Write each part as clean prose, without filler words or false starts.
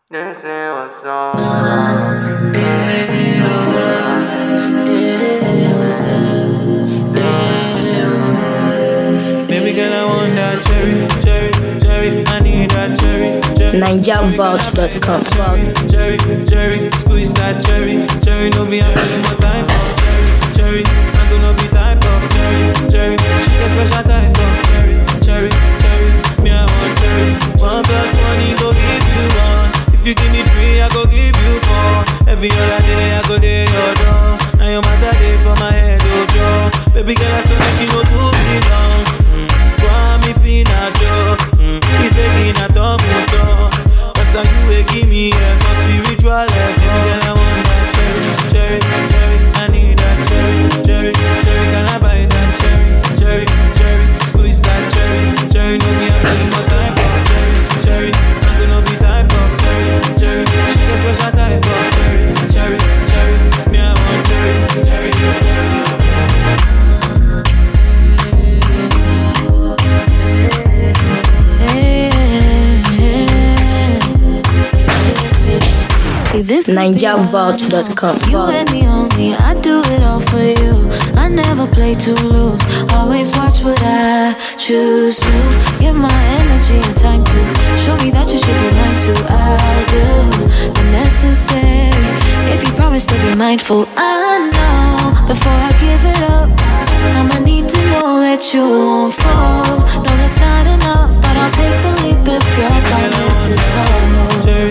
This is what's on. Baby girl, I want that cherry, cherry, cherry. I need that cherry, cherry. NigerVault.com. Cherry, cherry, squeeze that cherry, cherry. No be having more type of cherry, cherry. I'm gonna be type of cherry, cherry. She a special type of cherry, cherry, cherry. Me I want cherry. 1 plus 1 he go give you 1. If you give me 3, I go give you 4. Every other day I go there your door. Now your mother day for my head, oh Joe. Baby girl, I saw make you no do me down. Me fina jo, if they na top moto. That's how you will give me for spiritual life. Baby girl, I want that cherry, cherry, cherry. I need that cherry, cherry, cherry. Can I buy that cherry, cherry, cherry? Squeeze that cherry, cherry. No me I'm feeling more type of cherry, cherry. I'm gonna be type of cherry, cherry. She a special type of cherry, cherry, cherry. Me I want cherry, cherry, cherry. This NigerVault.com. You and me only, I do it all for you. I never play to lose. Always watch what I choose to. Give my energy and time to show me that you should be mine too. I'll do the necessary if you promise to be mindful. I know before I give it up, I'ma need to know that you won't fall. No, that's not enough, but I'll take the leap if your promise is hard.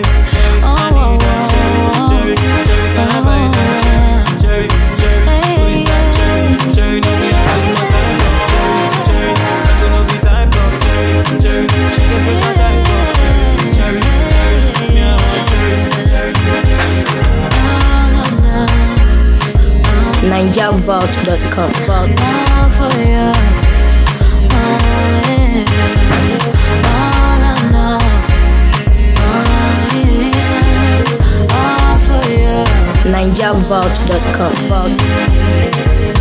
NigerVault.com. For you. NigerVault.com.